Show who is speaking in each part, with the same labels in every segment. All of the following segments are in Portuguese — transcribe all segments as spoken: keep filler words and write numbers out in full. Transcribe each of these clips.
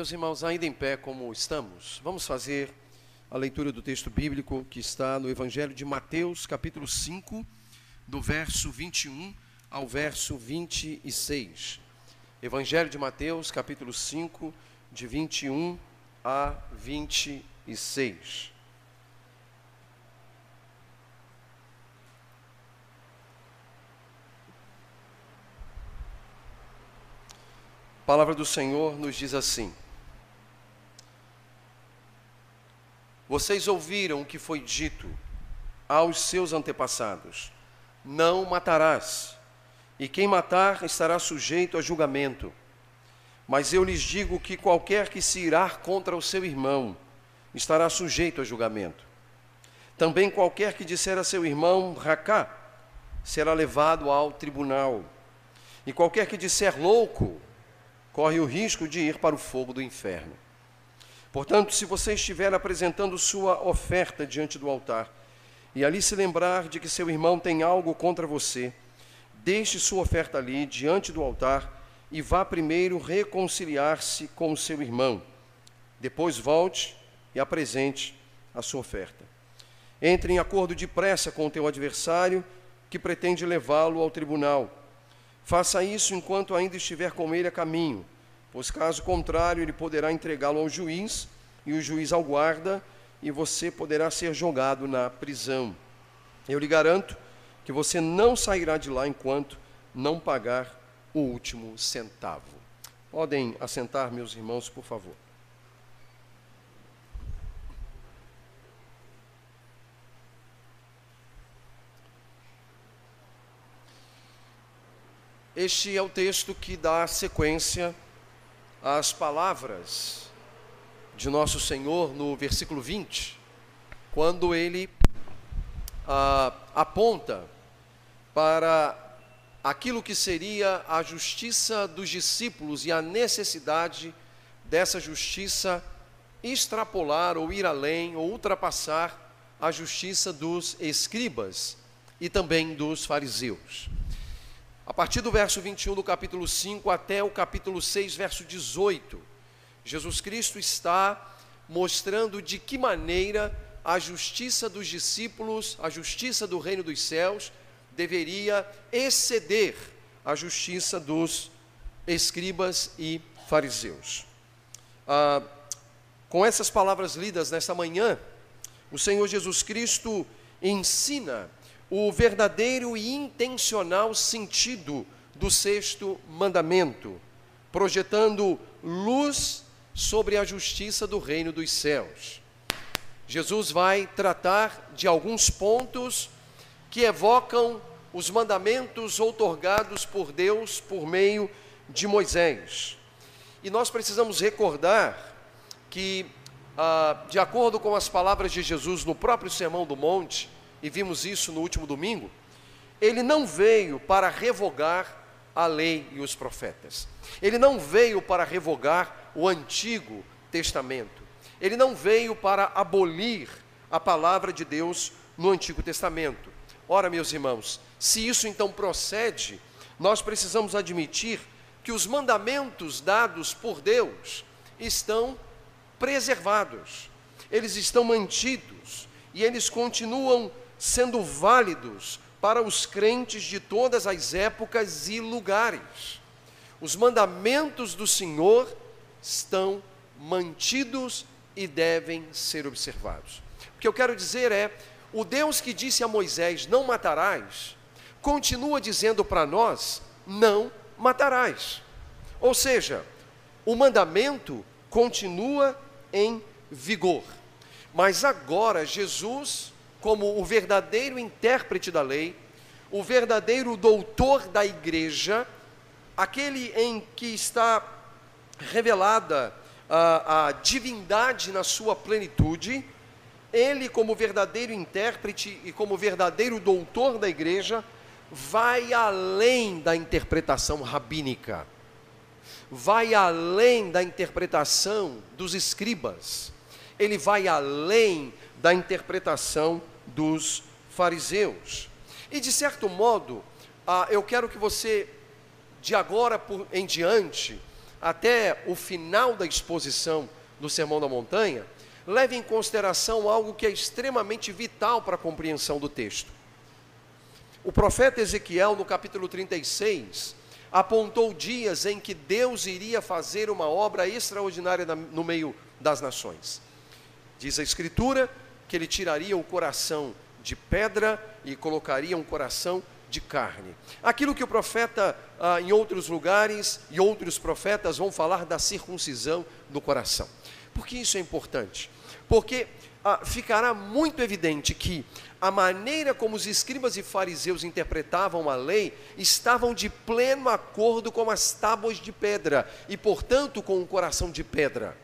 Speaker 1: Meus irmãos, ainda em pé como estamos, vamos fazer a leitura do texto bíblico que está no Evangelho de Mateus, capítulo cinco, do verso vinte e um ao verso vinte e seis. Evangelho de Mateus, capítulo cinco, de vinte e um a vinte e seis. A palavra do Senhor nos diz assim: Vocês ouviram o que foi dito aos seus antepassados: não matarás, e quem matar estará sujeito a julgamento. Mas eu lhes digo que qualquer que se irar contra o seu irmão estará sujeito a julgamento. Também qualquer que disser a seu irmão racá será levado ao tribunal. E qualquer que disser louco corre o risco de ir para o fogo do inferno. Portanto, se você estiver apresentando sua oferta diante do altar, e ali se lembrar de que seu irmão tem algo contra você, deixe sua oferta ali, diante do altar, e vá primeiro reconciliar-se com o seu irmão. Depois volte e apresente a sua oferta. Entre em acordo depressa com o teu adversário, que pretende levá-lo ao tribunal. Faça isso enquanto ainda estiver com ele a caminho, pois caso contrário ele poderá entregá-lo ao juiz, e o juiz ao guarda, e você poderá ser jogado na prisão. Eu lhe garanto que você não sairá de lá enquanto não pagar o último centavo. Podem assentar, meus irmãos, por favor. Este é o texto que dá sequência às palavras de nosso Senhor no versículo vinte, quando ele ah, aponta para aquilo que seria a justiça dos discípulos e a necessidade dessa justiça extrapolar ou ir além ou ultrapassar a justiça dos escribas e também dos fariseus. A partir do verso vinte e um do capítulo cinco até o capítulo seis, verso dezoito, Jesus Cristo está mostrando de que maneira a justiça dos discípulos, a justiça do reino dos céus, deveria exceder a justiça dos escribas e fariseus. Ah, com essas palavras lidas nesta manhã, o Senhor Jesus Cristo ensina o verdadeiro e intencional sentido do sexto mandamento, projetando luz sobre a justiça do reino dos céus. Jesus vai tratar de alguns pontos que evocam os mandamentos outorgados por Deus por meio de Moisés. E nós precisamos recordar que, ah, de acordo com as palavras de Jesus no próprio Sermão do Monte, e vimos isso no último domingo, ele não veio para revogar a lei e os profetas. Ele não veio para revogar o Antigo Testamento. Ele não veio para abolir a palavra de Deus no Antigo Testamento. Ora, meus irmãos, se isso então procede, nós precisamos admitir que os mandamentos dados por Deus estão preservados, eles estão mantidos e eles continuam sendo válidos para os crentes de todas as épocas e lugares. Os mandamentos do Senhor estão mantidos e devem ser observados. O que eu quero dizer é, o Deus que disse a Moisés, não matarás, continua dizendo para nós, não matarás. Ou seja, o mandamento continua em vigor. Mas agora Jesus, como o verdadeiro intérprete da lei, o verdadeiro doutor da igreja, aquele em que está revelada a, a divindade na sua plenitude, ele, como verdadeiro intérprete e como verdadeiro doutor da igreja, vai além da interpretação rabínica, vai além da interpretação dos escribas, ele vai além da interpretação dos fariseus. E de certo modo, ah, eu quero que você, de agora por, em diante, até o final da exposição do Sermão da Montanha, leve em consideração algo que é extremamente vital para a compreensão do texto. O profeta Ezequiel, no capítulo trinta e seis, apontou dias em que Deus iria fazer uma obra extraordinária no meio das nações. Diz a Escritura que ele tiraria o coração de pedra e colocaria um coração de carne. Aquilo que o profeta, ah, em outros lugares, e outros profetas vão falar da circuncisão do coração. Por que isso é importante? Porque ah, ficará muito evidente que a maneira como os escribas e fariseus interpretavam a lei estavam de pleno acordo com as tábuas de pedra e, portanto, com o coração de pedra.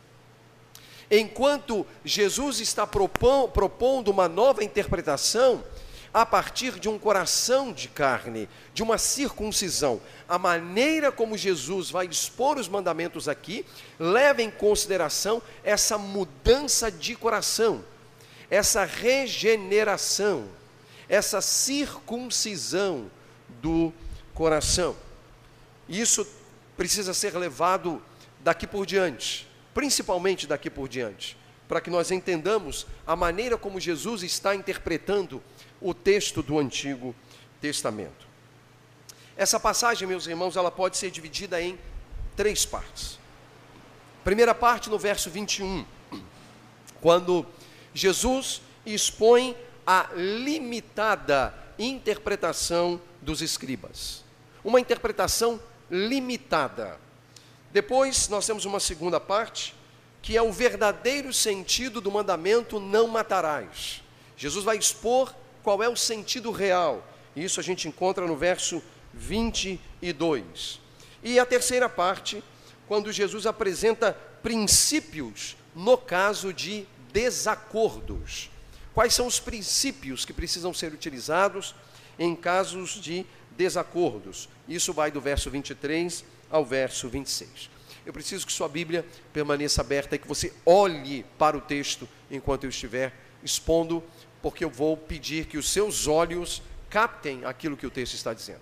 Speaker 1: Enquanto Jesus está propondo uma nova interpretação a partir de um coração de carne, de uma circuncisão, a maneira como Jesus vai expor os mandamentos aqui leva em consideração essa mudança de coração, essa regeneração, essa circuncisão do coração. Isso precisa ser levado daqui por diante, principalmente daqui por diante, para que nós entendamos a maneira como Jesus está interpretando o texto do Antigo Testamento. Essa passagem, meus irmãos, ela pode ser dividida em três partes. Primeira parte, no verso vinte e um, quando Jesus expõe a limitada interpretação dos escribas. Uma interpretação limitada. Depois, nós temos uma segunda parte, que é o verdadeiro sentido do mandamento não matarás. Jesus vai expor qual é o sentido real. Isso a gente encontra no verso vinte e dois. E a terceira parte, quando Jesus apresenta princípios no caso de desacordos. Quais são os princípios que precisam ser utilizados em casos de desacordos? Isso vai do verso vinte e três ao verso vinte e seis. Eu preciso que sua Bíblia permaneça aberta e que você olhe para o texto enquanto eu estiver expondo, porque eu vou pedir que os seus olhos captem aquilo que o texto está dizendo.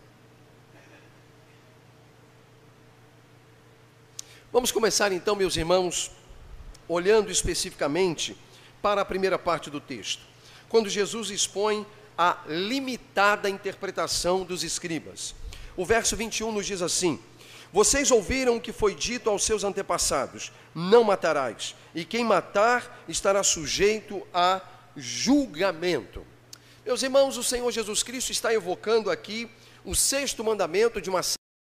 Speaker 1: Vamos começar então, meus irmãos, olhando especificamente para a primeira parte do texto, quando Jesus expõe a limitada interpretação dos escribas. O verso vinte e um nos diz assim: vocês ouviram o que foi dito aos seus antepassados, não matarás, e quem matar estará sujeito a julgamento. Meus irmãos, o Senhor Jesus Cristo está evocando aqui o sexto mandamento de uma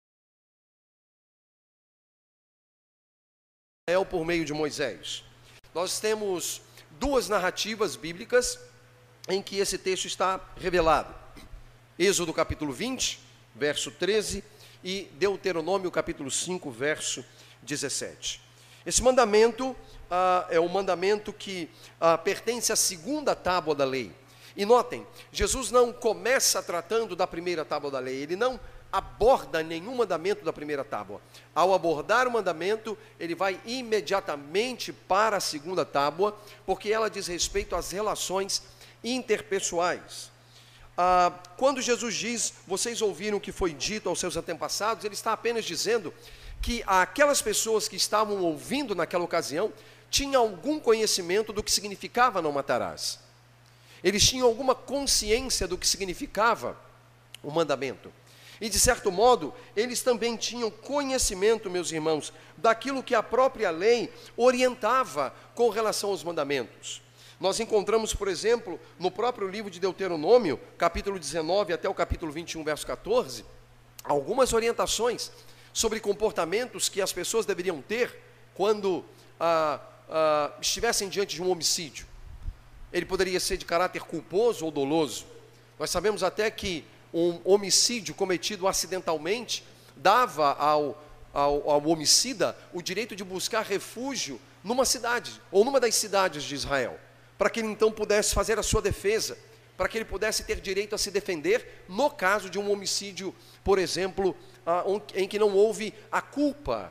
Speaker 1: Israel por meio de Moisés. Nós temos duas narrativas bíblicas em que esse texto está revelado. Êxodo capítulo vinte, verso treze, e Deuteronômio capítulo cinco, verso dezessete. Esse mandamento ah, é um mandamento que ah, pertence à segunda tábua da lei. E notem, Jesus não começa tratando da primeira tábua da lei, ele não aborda nenhum mandamento da primeira tábua. Ao abordar o mandamento, ele vai imediatamente para a segunda tábua, porque ela diz respeito às relações interpessoais. Ah, quando Jesus diz, vocês ouviram o que foi dito aos seus antepassados, ele está apenas dizendo que aquelas pessoas que estavam ouvindo naquela ocasião tinham algum conhecimento do que significava não matarás. Eles tinham alguma consciência do que significava o mandamento. E, de certo modo, eles também tinham conhecimento, meus irmãos, daquilo que a própria lei orientava com relação aos mandamentos. Nós encontramos, por exemplo, no próprio livro de Deuteronômio, capítulo dezenove até o capítulo vinte e um, verso quatorze, algumas orientações sobre comportamentos que as pessoas deveriam ter quando ah, ah, estivessem diante de um homicídio. Ele poderia ser de caráter culposo ou doloso. Nós sabemos até que um homicídio cometido acidentalmente dava ao, ao, ao homicida o direito de buscar refúgio numa cidade, ou numa das cidades de Israel, para que ele então pudesse fazer a sua defesa, para que ele pudesse ter direito a se defender no caso de um homicídio, por exemplo, ah, em que não houve a culpa,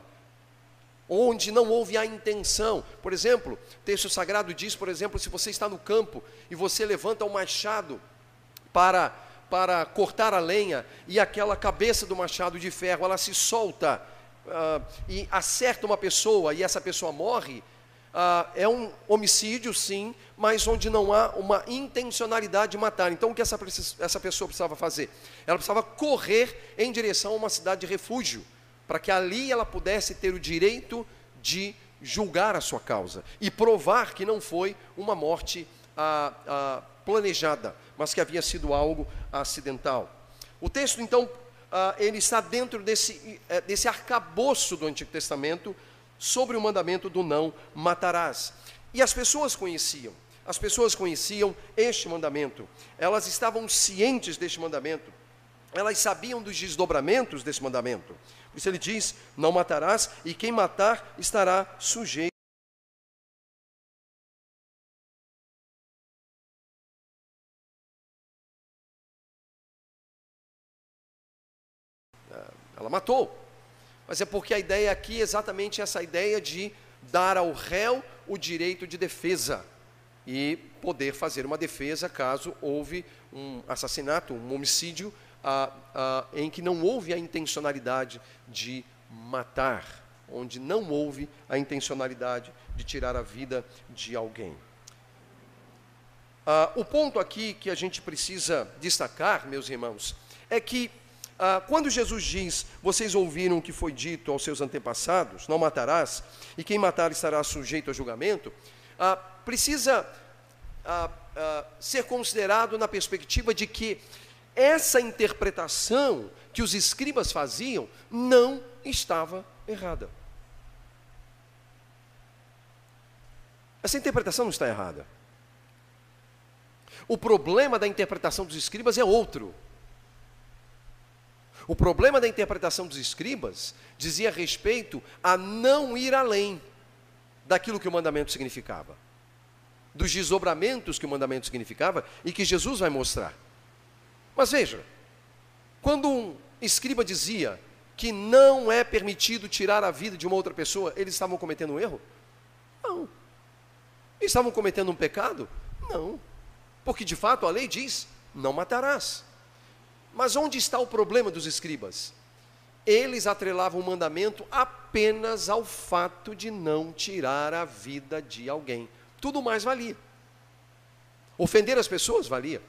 Speaker 1: onde não houve a intenção. Por exemplo, o texto sagrado diz, por exemplo, se você está no campo e você levanta um machado para, para cortar a lenha, e aquela cabeça do machado de ferro, ela se solta uh, e acerta uma pessoa e essa pessoa morre, uh, é um homicídio, sim, mas onde não há uma intencionalidade de matar. Então, o que essa, essa pessoa precisava fazer? Ela precisava correr em direção a uma cidade de refúgio, para que ali ela pudesse ter o direito de julgar a sua causa e provar que não foi uma morte ah, ah, planejada, mas que havia sido algo acidental. O texto, então, ah, ele está dentro desse, desse arcabouço do Antigo Testamento sobre o mandamento do não matarás. E as pessoas conheciam, as pessoas conheciam este mandamento, elas estavam cientes deste mandamento, elas sabiam dos desdobramentos desse mandamento. Por isso ele diz, não matarás, e quem matar estará sujeito. Ela matou, mas é porque a ideia aqui é exatamente essa ideia de dar ao réu o direito de defesa e poder fazer uma defesa caso houve um assassinato, um homicídio, ah, ah, em que não houve a intencionalidade de matar, onde não houve a intencionalidade de tirar a vida de alguém. Ah, o ponto aqui que a gente precisa destacar, meus irmãos, é que ah, quando Jesus diz, vocês ouviram o que foi dito aos seus antepassados, não matarás, e quem matar estará sujeito a julgamento, ah, precisa ah, ah, ser considerado na perspectiva de que essa interpretação que os escribas faziam não estava errada. Essa interpretação não está errada. O problema da interpretação dos escribas é outro. O problema da interpretação dos escribas dizia respeito a não ir além daquilo que o mandamento significava, dos desdobramentos que o mandamento significava e que Jesus vai mostrar. Mas veja, quando um escriba dizia que não é permitido tirar a vida de uma outra pessoa, eles estavam cometendo um erro? Não. Eles estavam cometendo um pecado? Não. Porque de fato a lei diz, não matarás. Mas onde está o problema dos escribas? Eles atrelavam o mandamento apenas ao fato de não tirar a vida de alguém. Tudo mais valia. Ofender as pessoas valia.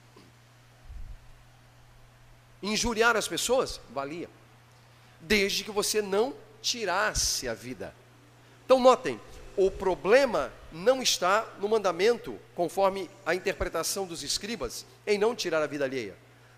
Speaker 1: Injuriar as pessoas valia. Desde que você não tirasse a vida. Então notem, o problema não está no mandamento, conforme a interpretação dos escribas, em não tirar a vida alheia.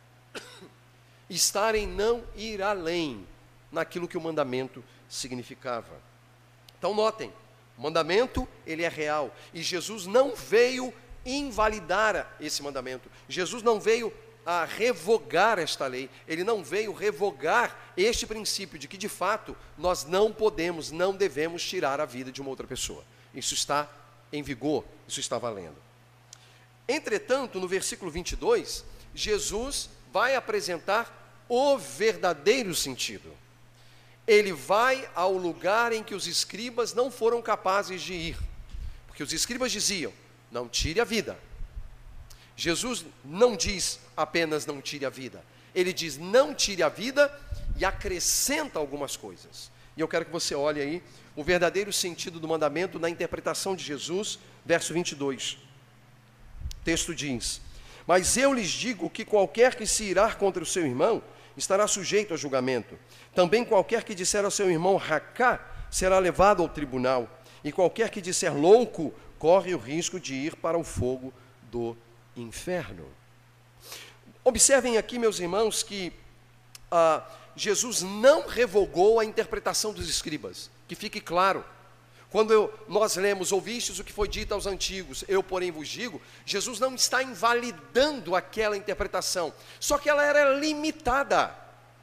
Speaker 1: Estar em não ir além naquilo que o mandamento significava. Então notem, o mandamento ele é real e Jesus não veio invalidar esse mandamento. Jesus não veio a revogar esta lei, ele não veio revogar este princípio de que de fato nós não podemos, não devemos tirar a vida de uma outra pessoa. Isso está em vigor, isso está valendo. Entretanto, no versículo vinte e dois, Jesus vai apresentar o verdadeiro sentido. Ele vai ao lugar em que os escribas não foram capazes de ir, porque os escribas diziam, não tire a vida. Jesus não diz apenas não tire a vida, ele diz não tire a vida e acrescenta algumas coisas. E eu quero que você olhe aí o verdadeiro sentido do mandamento na interpretação de Jesus, verso vinte e dois. O texto diz, mas eu lhes digo que qualquer que se irar contra o seu irmão, estará sujeito a julgamento. Também qualquer que disser ao seu irmão racá, será levado ao tribunal. E qualquer que disser louco, corre o risco de ir para o fogo do inferno. Observem aqui, meus irmãos, que ah, Jesus não revogou a interpretação dos escribas. Que fique claro. Quando eu, nós lemos, ouvistes o que foi dito aos antigos, eu porém vos digo, Jesus não está invalidando aquela interpretação, só que ela era limitada.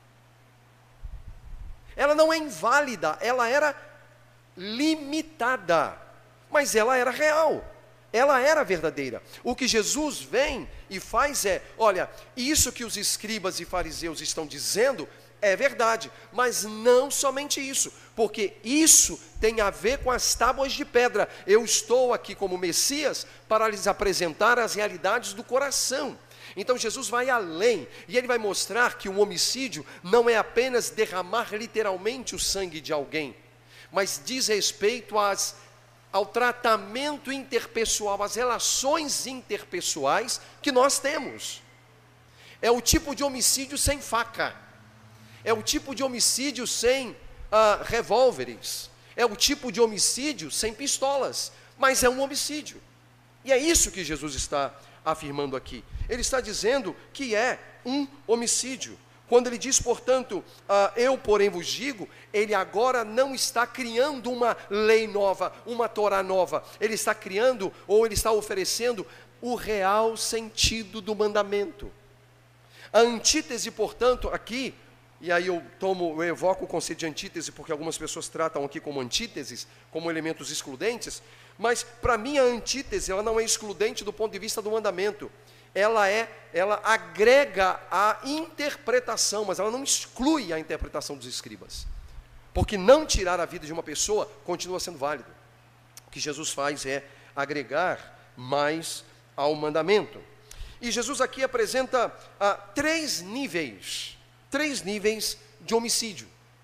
Speaker 1: Ela não é inválida, ela era limitada, mas ela era real, ela era verdadeira. O que Jesus vem e faz é, olha, isso que os escribas e fariseus estão dizendo é verdade, mas não somente isso, porque isso tem a ver com as tábuas de pedra. Eu estou aqui como Messias para lhes apresentar as realidades do coração. Então Jesus vai além, e ele vai mostrar que o homicídio não é apenas derramar literalmente o sangue de alguém, mas diz respeito às, ao tratamento interpessoal, às relações interpessoais que nós temos. É o tipo de homicídio sem faca, é o tipo de homicídio sem ah, revólveres, é o tipo de homicídio sem pistolas, mas é um homicídio. E é isso que Jesus está afirmando aqui. Ele está dizendo que é um homicídio. Quando ele diz, portanto, ah, eu porém vos digo, ele agora não está criando uma lei nova, uma Torá nova. Ele está criando, ou ele está oferecendo, o real sentido do mandamento. A antítese, portanto, aqui, e aí eu tomo, eu evoco o conceito de antítese, porque algumas pessoas tratam aqui como antíteses, como elementos excludentes, mas para mim a antítese, ela não é excludente do ponto de vista do mandamento. Ela é, ela agrega a interpretação, mas ela não exclui a interpretação dos escribas. Porque não tirar a vida de uma pessoa continua sendo válido. O que Jesus faz é agregar mais ao mandamento. E Jesus aqui apresenta ah, três níveis, três níveis de homicídio.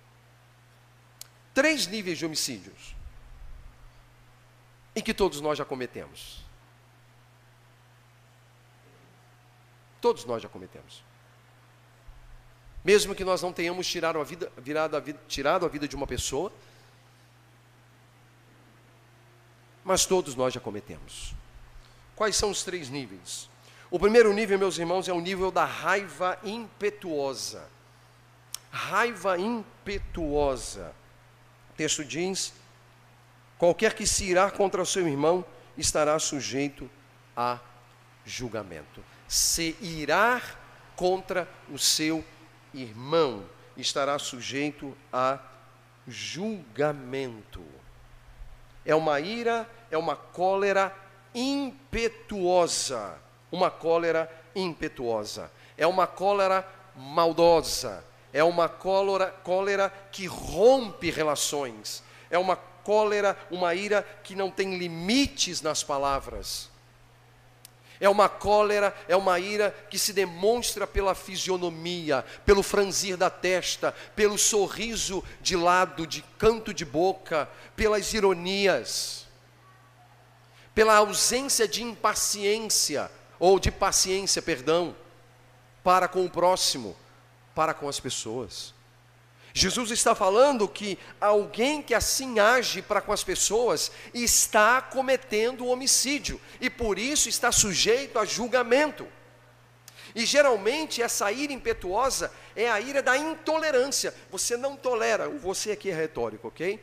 Speaker 1: Três níveis de homicídios. E que todos nós já cometemos. Todos nós já cometemos. Mesmo que nós não tenhamos tirado a vida, virado a vida, tirado a vida de uma pessoa, mas todos nós já cometemos. Quais são os três níveis? O primeiro nível, meus irmãos, é o nível da raiva impetuosa. Raiva impetuosa. O texto diz: qualquer que se irar contra o seu irmão estará sujeito a julgamento. Se irar contra o seu irmão estará sujeito a julgamento. É uma ira, é uma cólera impetuosa. Uma cólera impetuosa. É uma cólera maldosa. É uma cólera, cólera que rompe relações. É uma cólera, uma ira que não tem limites nas palavras. É uma cólera, é uma ira que se demonstra pela fisionomia, pelo franzir da testa, pelo sorriso de lado, de canto de boca, pelas ironias, pela ausência de impaciência, ou de paciência, perdão, para com o próximo, para com as pessoas. Jesus está falando que alguém que assim age para com as pessoas está cometendo homicídio e por isso está sujeito a julgamento. E geralmente essa ira impetuosa é a ira da intolerância. Você não tolera, o você aqui é retórico, ok?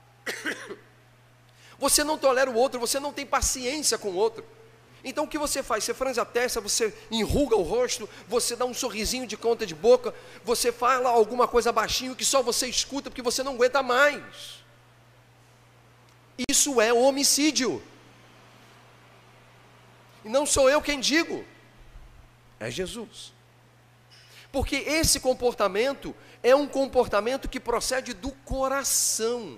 Speaker 1: Você não tolera o outro, você não tem paciência com o outro. Então o que você faz? Você franze a testa, você enruga o rosto, você dá um sorrisinho de conta de boca, você fala alguma coisa baixinho que só você escuta porque você não aguenta mais. Isso é homicídio. E não sou eu quem digo, é Jesus. Porque esse comportamento é um comportamento que procede do coração.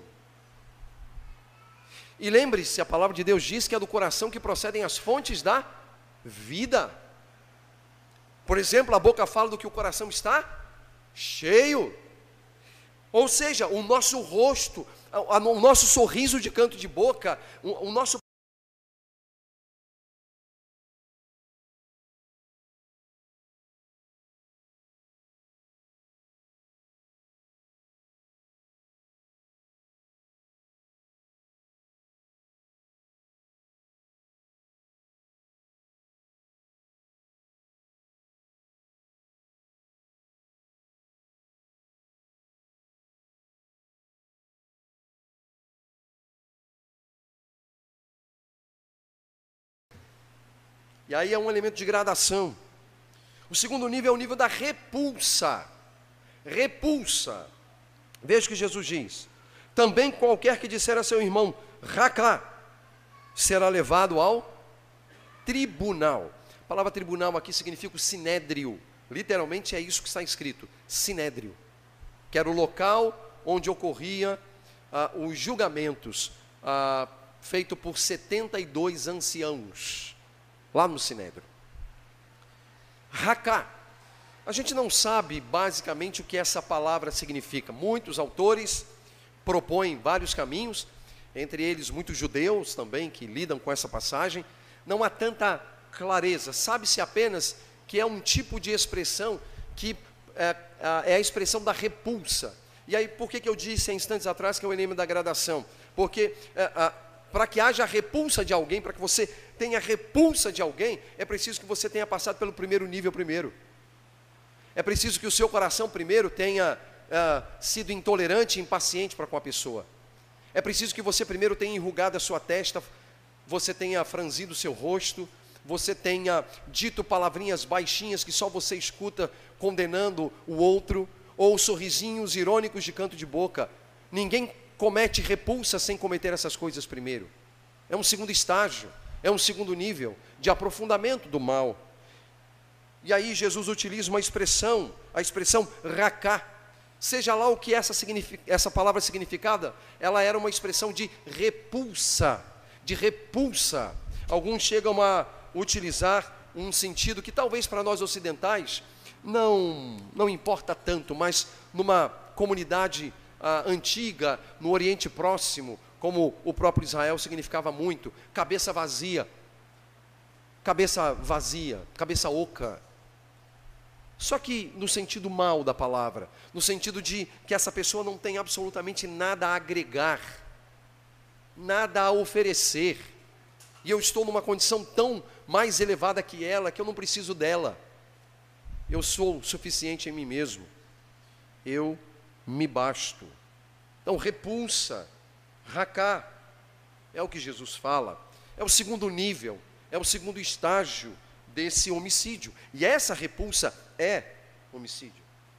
Speaker 1: E lembre-se, a palavra de Deus diz que é do coração que procedem as fontes da vida. Por exemplo, a boca fala do que o coração está cheio. Ou seja, o nosso rosto, o nosso sorriso de canto de boca, o nosso E aí é um elemento de gradação. O segundo nível é o nível da repulsa. Repulsa. Veja o que Jesus diz: também qualquer que disser a seu irmão, racá, será levado ao tribunal. A palavra tribunal aqui significa o sinédrio. Literalmente é isso que está escrito, sinédrio. Que era o local onde ocorria ah, os julgamentos, ah, feito por setenta e dois anciãos. Lá no Sinédrio. Raká. A gente não sabe basicamente o que essa palavra significa. Muitos autores propõem vários caminhos, entre eles muitos judeus também que lidam com essa passagem. Não há tanta clareza, sabe-se apenas que é um tipo de expressão que é, é a expressão da repulsa. E aí, por que, que eu disse há instantes atrás que é o elemento da gradação? Porque é, é, para que haja repulsa de alguém, para que você tenha repulsa de alguém, é preciso que você tenha passado pelo primeiro nível primeiro. É preciso que o seu coração primeiro tenha é, sido intolerante e impaciente para com a pessoa. É preciso que você primeiro tenha enrugado a sua testa, você tenha franzido o seu rosto, você tenha dito palavrinhas baixinhas que só você escuta condenando o outro, ou sorrisinhos irônicos de canto de boca. Ninguém comete repulsa sem cometer essas coisas primeiro. É um segundo estágio, é um segundo nível de aprofundamento do mal. E aí Jesus utiliza uma expressão, a expressão raká. Seja lá o que essa, essa palavra significada, ela era uma expressão de repulsa, de repulsa. Alguns chegam a utilizar um sentido que talvez para nós ocidentais não, não importa tanto, mas numa comunidade ah, antiga, no Oriente Próximo, como o próprio Israel, significava muito, cabeça vazia, cabeça vazia, cabeça oca. Só que no sentido mal da palavra, no sentido de que essa pessoa não tem absolutamente nada a agregar, nada a oferecer, e eu estou numa condição tão mais elevada que ela, que eu não preciso dela. Eu sou suficiente em mim mesmo. Eu me basto. Então, repulsa, raká, é o que Jesus fala. É o segundo nível, é o segundo estágio desse homicídio. E essa repulsa é homicídio.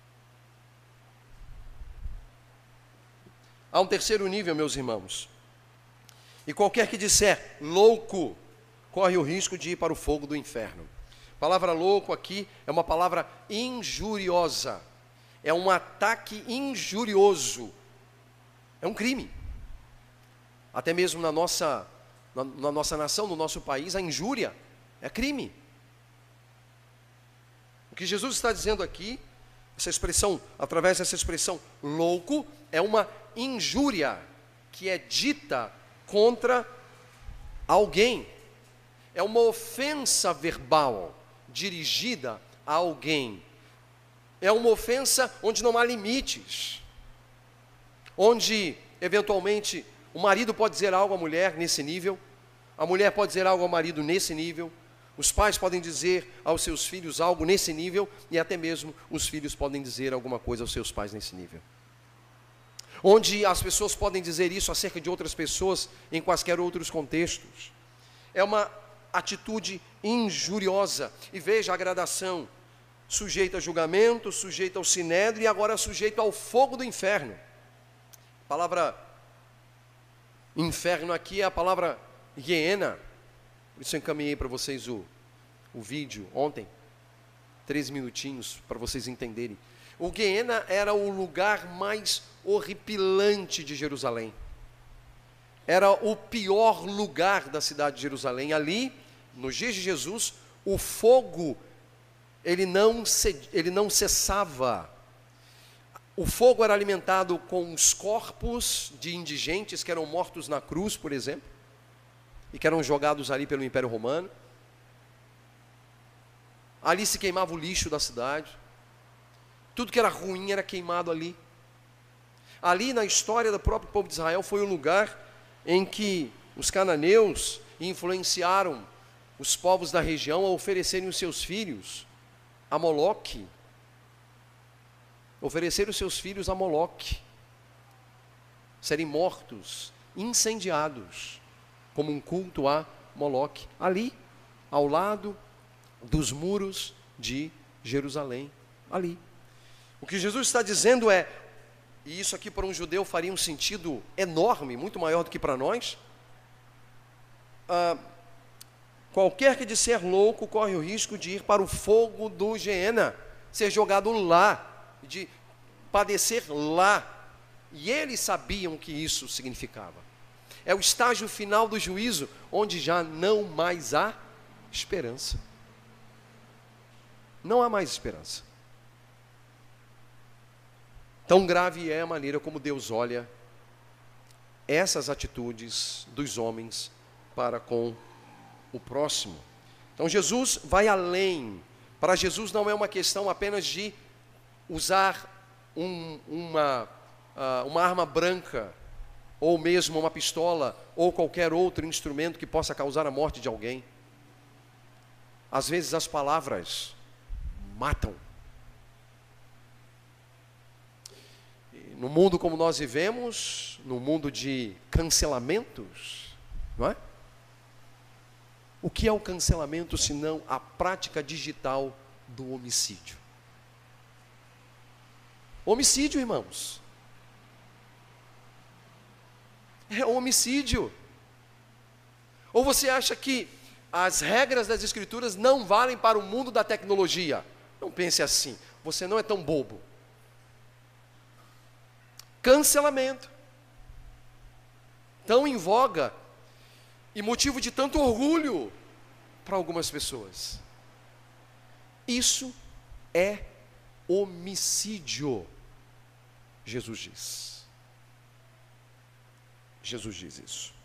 Speaker 1: Há um terceiro nível, meus irmãos. E qualquer que disser louco, corre o risco de ir para o fogo do inferno. A palavra louco aqui é uma palavra injuriosa. É um ataque injurioso. É um crime. Até mesmo na nossa, na, na nossa nação, no nosso país, a injúria é crime. O que Jesus está dizendo aqui, essa expressão, através dessa expressão louco, é uma injúria que é dita contra alguém. É uma ofensa verbal dirigida a alguém. É uma ofensa onde não há limites. Onde, eventualmente, o marido pode dizer algo à mulher nesse nível, a mulher pode dizer algo ao marido nesse nível, os pais podem dizer aos seus filhos algo nesse nível, e até mesmo os filhos podem dizer alguma coisa aos seus pais nesse nível. Onde as pessoas podem dizer isso acerca de outras pessoas em quaisquer outros contextos. É uma atitude injuriosa. E veja a gradação: sujeito a julgamento, sujeito ao sinédrio e agora sujeito ao fogo do inferno. A palavra inferno aqui é a palavra Geena. Por isso eu encaminhei para vocês o, o vídeo ontem, três minutinhos para vocês entenderem. O Geena era o lugar mais horripilante de Jerusalém. Era o pior lugar da cidade de Jerusalém. Ali, nos dias de Jesus, o fogo, ele não, se, ele não cessava. O fogo era alimentado com os corpos de indigentes que eram mortos na cruz, por exemplo, e que eram jogados ali pelo Império Romano. Ali se queimava o lixo da cidade. Tudo que era ruim era queimado ali. Ali na história do próprio povo de Israel foi o lugar em que os cananeus influenciaram os povos da região a oferecerem os seus filhos a Moloque. Oferecer os seus filhos a Moloque. Serem mortos, incendiados, como um culto a Moloque. Ali, ao lado dos muros de Jerusalém. Ali. O que Jesus está dizendo é, e isso aqui para um judeu faria um sentido enorme, muito maior do que para nós. Ah, qualquer que disser louco corre o risco de ir para o fogo do Geena, ser jogado lá, de padecer lá. E eles sabiam o que isso significava. É o estágio final do juízo, onde já não mais há esperança. não há mais esperança. Tão grave é a maneira como Deus olha essas atitudes dos homens para com o próximo. Então Jesus vai além. Para Jesus não é uma questão apenas de usar um, uma, uh, uma arma branca, ou mesmo uma pistola, ou qualquer outro instrumento que possa causar a morte de alguém. Às vezes as palavras matam. No mundo como nós vivemos, no mundo de cancelamentos, não é? O que é o cancelamento senão a prática digital do homicídio? Homicídio, irmãos. É homicídio. Ou você acha que as regras das Escrituras não valem para o mundo da tecnologia? Não pense assim, você não é tão bobo. Cancelamento, tão em voga e motivo de tanto orgulho para algumas pessoas. Isso é homicídio, Jesus diz. Jesus diz isso.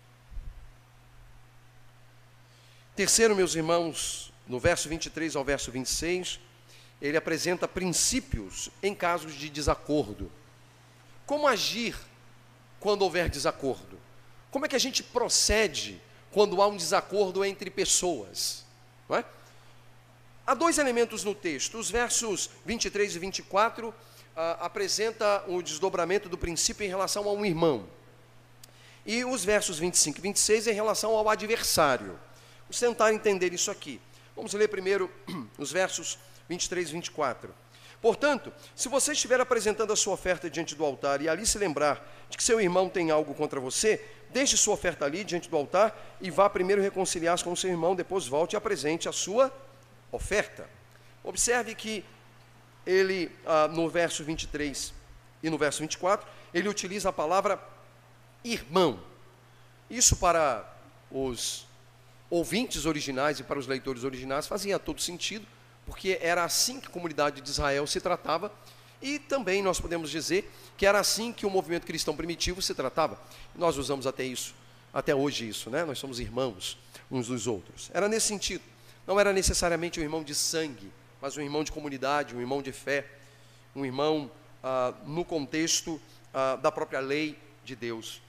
Speaker 1: Terceiro, meus irmãos, no verso vinte e três ao verso vinte e seis, ele apresenta princípios em casos de desacordo. Como agir quando houver desacordo? Como é que a gente procede quando há um desacordo entre pessoas? Não é? Há dois elementos no texto. Os versos vinte e três e vinte e quatro ah, apresenta o desdobramento do princípio em relação a um irmão. E os versos vinte e cinco e vinte e seis em relação ao adversário. Vamos tentar entender isso aqui. Vamos ler primeiro os versos vinte e três e vinte e quatro. Portanto, se você estiver apresentando a sua oferta diante do altar e ali se lembrar de que seu irmão tem algo contra você, deixe sua oferta ali diante do altar e vá primeiro reconciliar-se com o seu irmão, depois volte e apresente a sua oferta. Observe que ele, ah, no verso vinte e três e no verso vinte e quatro, ele utiliza a palavra irmão. Isso para os ouvintes originais e para os leitores originais fazia todo sentido, porque era assim que a comunidade de Israel se tratava, e também nós podemos dizer que era assim que o movimento cristão primitivo se tratava. Nós usamos até isso, até hoje isso, né? Nós somos irmãos uns dos outros. Era nesse sentido. Não era necessariamente um irmão de sangue, mas um irmão de comunidade, um irmão de fé, um irmão ah, no contexto ah, da própria lei de Deus.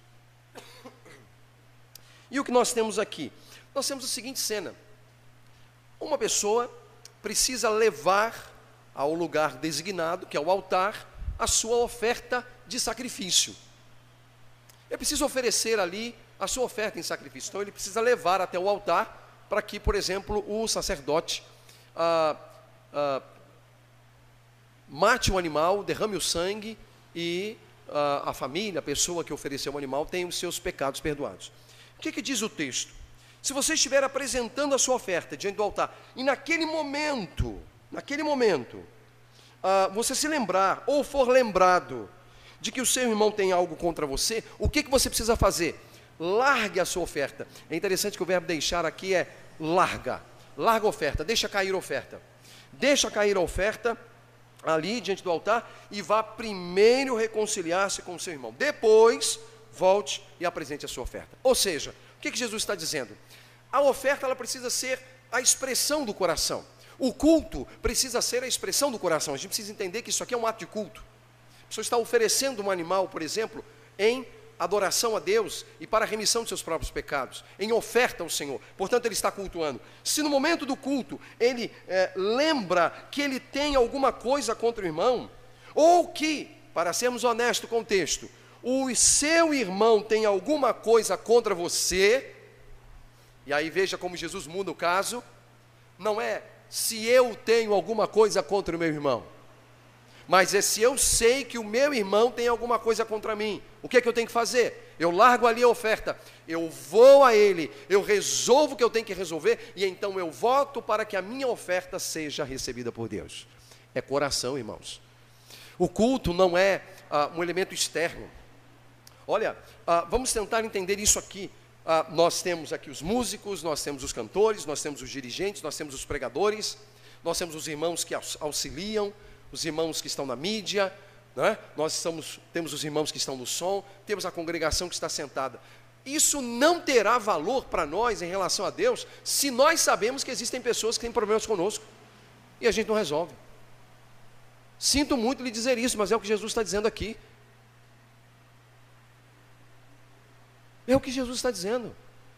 Speaker 1: E o que nós temos aqui? Nós temos a seguinte cena. Uma pessoa precisa levar ao lugar designado, que é o altar, a sua oferta de sacrifício. É preciso oferecer ali a sua oferta em sacrifício. Então ele precisa levar até o altar para que, por exemplo, o sacerdote ah, ah, mate o animal, derrame o sangue e ah, a família, a pessoa que ofereceu o animal, tenha os seus pecados perdoados. O que que diz o texto? Se você estiver apresentando a sua oferta diante do altar, e naquele momento, naquele momento, ah, você se lembrar, ou for lembrado, de que o seu irmão tem algo contra você, o que, que você precisa fazer? Largue a sua oferta. É interessante que o verbo deixar aqui é larga. Larga a oferta, deixa cair a oferta. Deixa cair a oferta ali diante do altar e vá primeiro reconciliar-se com o seu irmão. Depois, volte e apresente a sua oferta. Ou seja, o que, que Jesus está dizendo? A oferta ela precisa ser a expressão do coração. O culto precisa ser a expressão do coração. A gente precisa entender que isso aqui é um ato de culto. A pessoa está oferecendo um animal, por exemplo, em adoração a Deus e para a remissão de seus próprios pecados, em oferta ao Senhor. Portanto, ele está cultuando. Se no momento do culto ele é, lembra que ele tem alguma coisa contra o irmão, ou que, para sermos honestos com o texto, o seu irmão tem alguma coisa contra você, e aí veja como Jesus muda o caso, não é se eu tenho alguma coisa contra o meu irmão, mas é se eu sei que o meu irmão tem alguma coisa contra mim. O que é que eu tenho que fazer? Eu largo ali a oferta, eu vou a ele, eu resolvo o que eu tenho que resolver, e então eu voto para que a minha oferta seja recebida por Deus. É coração, irmãos. O culto não é ah, um elemento externo. Olha, ah, vamos tentar entender isso aqui. Ah, nós temos aqui os músicos, nós temos os cantores, nós temos os dirigentes, nós temos os pregadores, Nós temos os irmãos que auxiliam, os irmãos que estão na mídia, né? Nós estamos, temos os irmãos que estão no som, temos a congregação que está sentada. Isso não terá valor para nós em relação a Deus, se nós sabemos que existem pessoas que têm problemas conosco, e a gente não resolve. Sinto muito lhe dizer isso, mas é o que Jesus está dizendo aqui. É o que Jesus está dizendo.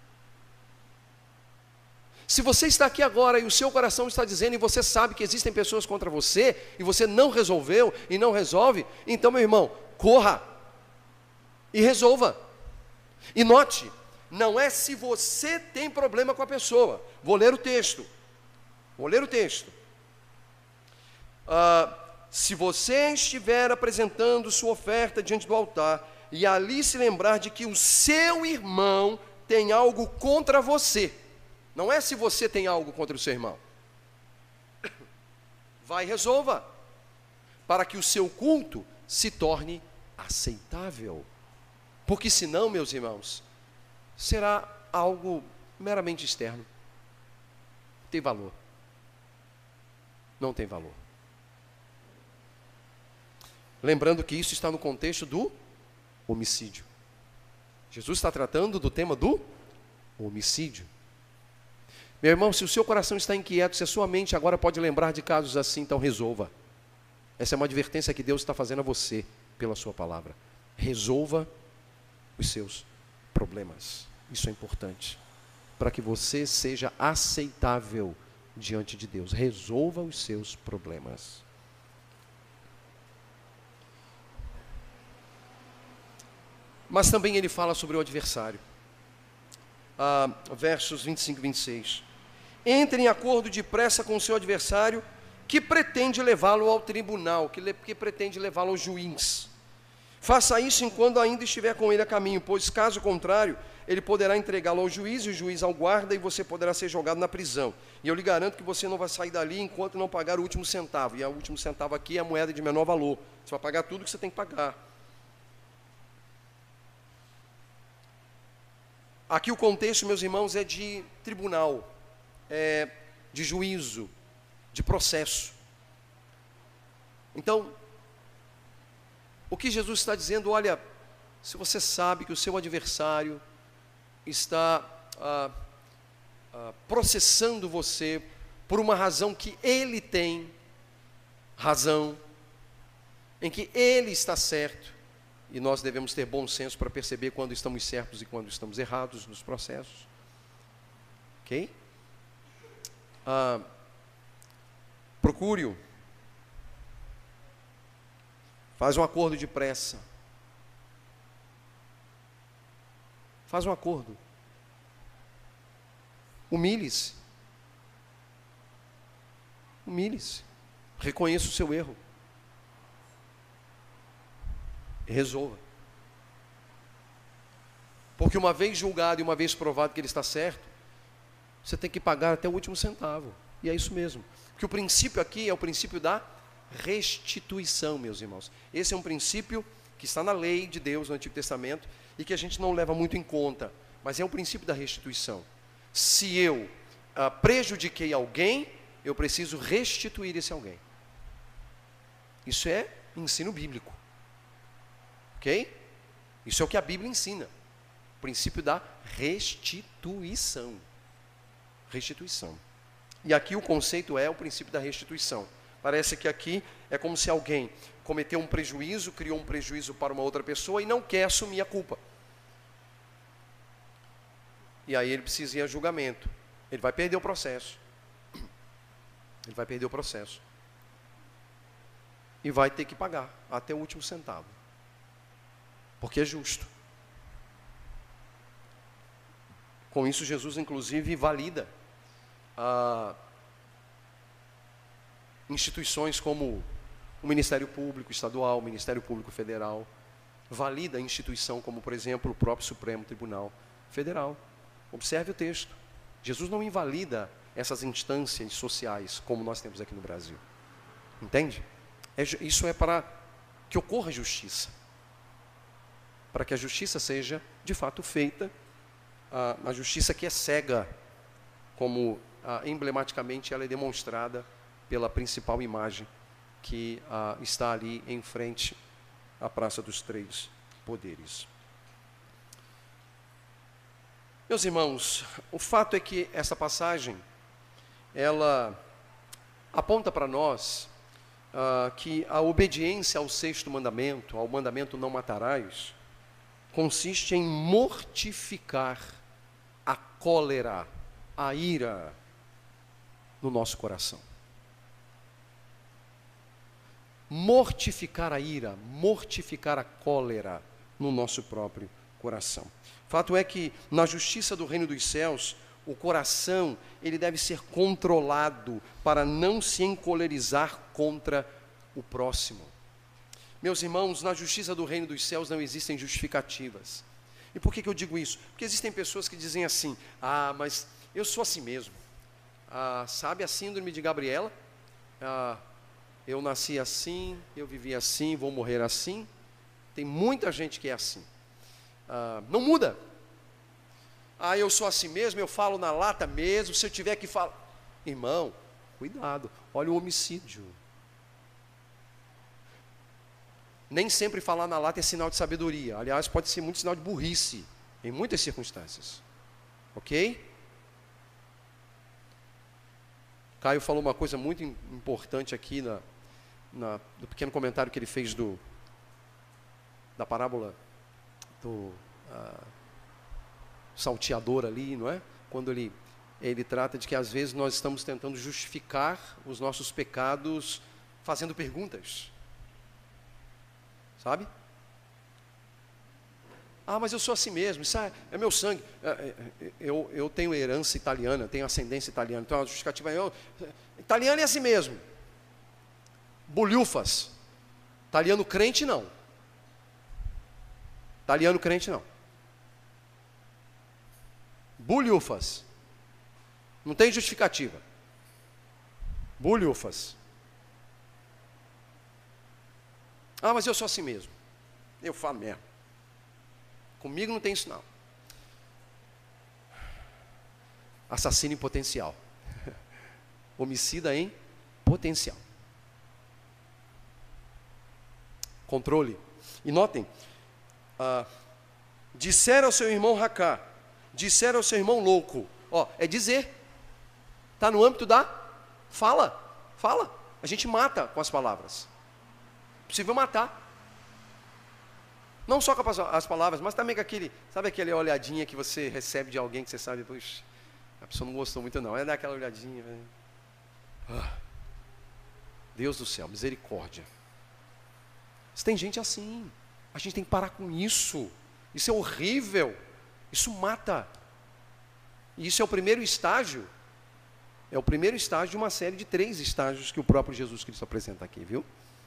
Speaker 1: Se você está aqui agora e o seu coração está dizendo, e você sabe que existem pessoas contra você, e você não resolveu e não resolve, então, meu irmão, corra e resolva. E note, não é se você tem problema com a pessoa. Vou ler o texto. Vou ler o texto. Ah, se você estiver apresentando sua oferta diante do altar, e ali se lembrar de que o seu irmão tem algo contra você, não é se você tem algo contra o seu irmão, vai e resolva, para que o seu culto se torne aceitável. Porque senão, meus irmãos, será algo meramente externo. Não tem valor. Não tem valor. Lembrando que isso está no contexto do homicídio. Jesus está tratando do tema do homicídio. Meu irmão, se o seu coração está inquieto, se a sua mente agora pode lembrar de casos assim, então resolva. Essa é uma advertência que Deus está fazendo a você pela sua palavra. Resolva os seus problemas. Isso é importante, para que você seja aceitável diante de Deus. Resolva os seus problemas. Mas também ele fala sobre o adversário. Ah, versos vinte e cinco e vinte e seis. Entre em acordo depressa com o seu adversário, que pretende levá-lo ao tribunal, que, le, que pretende levá-lo ao juiz. Faça isso enquanto ainda estiver com ele a caminho, pois caso contrário, ele poderá entregá-lo ao juiz, e o juiz ao guarda, e você poderá ser jogado na prisão. E eu lhe garanto que você não vai sair dali enquanto não pagar o último centavo. E o último centavo aqui é a moeda de menor valor. Você vai pagar tudo que você tem que pagar. Aqui o contexto, meus irmãos, é de tribunal, é de juízo, de processo. Então, o que Jesus está dizendo, olha, se você sabe que o seu adversário está ah, ah, processando você por uma razão que ele tem razão, em que ele está certo, e nós devemos ter bom senso para perceber quando estamos certos e quando estamos errados nos processos. Ok? Ah, procure-o. Faz um acordo depressa. Faz um acordo. Humilhe-se. Humilhe-se. Reconheça o seu erro. E resolva. Porque uma vez julgado e uma vez provado que ele está certo, você tem que pagar até o último centavo. E é isso mesmo. Porque o princípio aqui é o princípio da restituição, meus irmãos. Esse é um princípio que está na lei de Deus no Antigo Testamento e que a gente não leva muito em conta, mas é o princípio da restituição. Se eu ah, prejudiquei alguém, eu preciso restituir esse alguém. Isso é ensino bíblico. Ok? Isso é o que a Bíblia ensina. O princípio da restituição. Restituição. E aqui o conceito é o princípio da restituição. Parece que aqui é como se alguém cometeu um prejuízo, criou um prejuízo para uma outra pessoa e não quer assumir a culpa. E aí ele precisa ir a julgamento. Ele vai perder o processo. Ele vai perder o processo. E vai ter que pagar até o último centavo. Porque é justo. Com isso, Jesus, inclusive, valida ah, instituições como o Ministério Público Estadual, o Ministério Público Federal. Valida a instituição como, por exemplo, o próprio Supremo Tribunal Federal. Observe o texto. Jesus não invalida essas instâncias sociais como nós temos aqui no Brasil. Entende? É, isso é para que ocorra justiça. Para que a justiça seja, de fato, feita, a, a justiça que é cega, como a, emblematicamente ela é demonstrada pela principal imagem que ah, está ali em frente à Praça dos Três Poderes. Meus irmãos, o fato é que essa passagem, ela aponta para nós ah, que a obediência ao sexto mandamento, ao mandamento não matarás, consiste em mortificar a cólera, a ira no nosso coração. Mortificar a ira, mortificar a cólera no nosso próprio coração. Fato é que na justiça do reino dos céus, o coração, ele deve ser controlado para não se encolerizar contra o próximo. Meus irmãos, na justiça do reino dos céus não existem justificativas. E por que que eu digo isso? Porque existem pessoas que dizem assim: ah, mas eu sou assim mesmo. Ah, sabe a síndrome de Gabriela? Ah, eu nasci assim, eu vivi assim, vou morrer assim. Tem muita gente que é assim. Ah, não muda. Ah, eu sou assim mesmo, eu falo na lata mesmo, se eu tiver que falar... Irmão, cuidado, olha o homicídio. Nem sempre falar na lata é sinal de sabedoria. Aliás, pode ser muito sinal de burrice, em muitas circunstâncias. Ok? Caio falou uma coisa muito importante aqui na, na, no pequeno comentário que ele fez do, da parábola do uh, salteador ali, não é? Quando ele, ele trata de que às vezes nós estamos tentando justificar os nossos pecados fazendo perguntas. Sabe? Ah, mas eu sou assim mesmo, isso é, é meu sangue. Eu, eu tenho herança italiana, tenho ascendência italiana, então a justificativa é: eu, italiano é assim mesmo. Bolhufas. Italiano crente não. Italiano crente não. Bolhufas. Não tem justificativa. Bolhufas. Ah, mas eu sou assim mesmo. Eu falo mesmo. Comigo não tem isso não. Assassino em potencial. Homicida em potencial. Controle. E notem, ah, disser ao seu irmão racá, disser ao seu irmão louco. Ó, é dizer. Está no âmbito da fala. Fala. A gente mata com as palavras. É possível matar. Não só com as palavras, mas também com aquele, sabe aquela olhadinha que você recebe de alguém que você sabe, puxa, a pessoa não gostou muito não, é dar aquela olhadinha. Ah, Deus do céu, misericórdia. Mas tem gente assim, a gente tem que parar com isso, isso é horrível, isso mata. E isso é o primeiro estágio, é o primeiro estágio de uma série de três estágios que o próprio Jesus Cristo apresenta aqui, viu?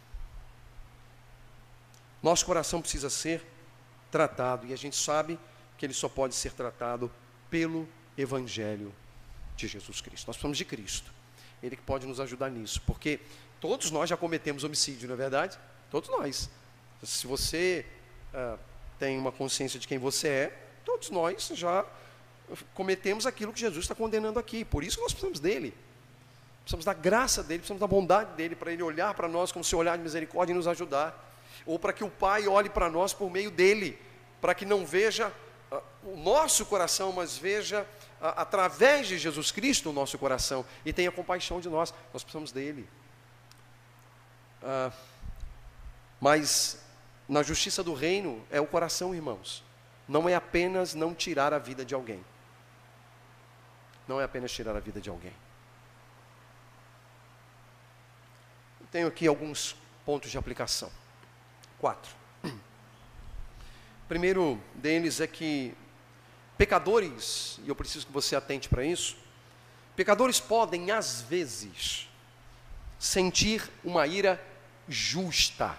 Speaker 1: Nosso coração precisa ser tratado, e a gente sabe que ele só pode ser tratado pelo Evangelho de Jesus Cristo. Nós precisamos de Cristo, Ele que pode nos ajudar nisso, porque todos nós já cometemos homicídio, não é verdade? Todos nós. Se você ah, tem uma consciência de quem você é, todos nós já cometemos aquilo que Jesus está condenando aqui. Por isso que nós precisamos dele. Precisamos da graça dele, precisamos da bondade dele, para ele olhar para nós como seu olhar de misericórdia e nos ajudar. Ou para que o Pai olhe para nós por meio dele, para que não veja uh, o nosso coração, mas veja uh, através de Jesus Cristo o nosso coração, e tenha compaixão de nós. Nós precisamos dele. Uh, mas na justiça do reino é o coração, irmãos. Não é apenas não tirar a vida de alguém. Não é apenas tirar a vida de alguém. Eu tenho aqui alguns pontos de aplicação. Quatro. Primeiro deles é que pecadores, e eu preciso que você atente para isso, pecadores podem, às vezes, sentir uma ira justa.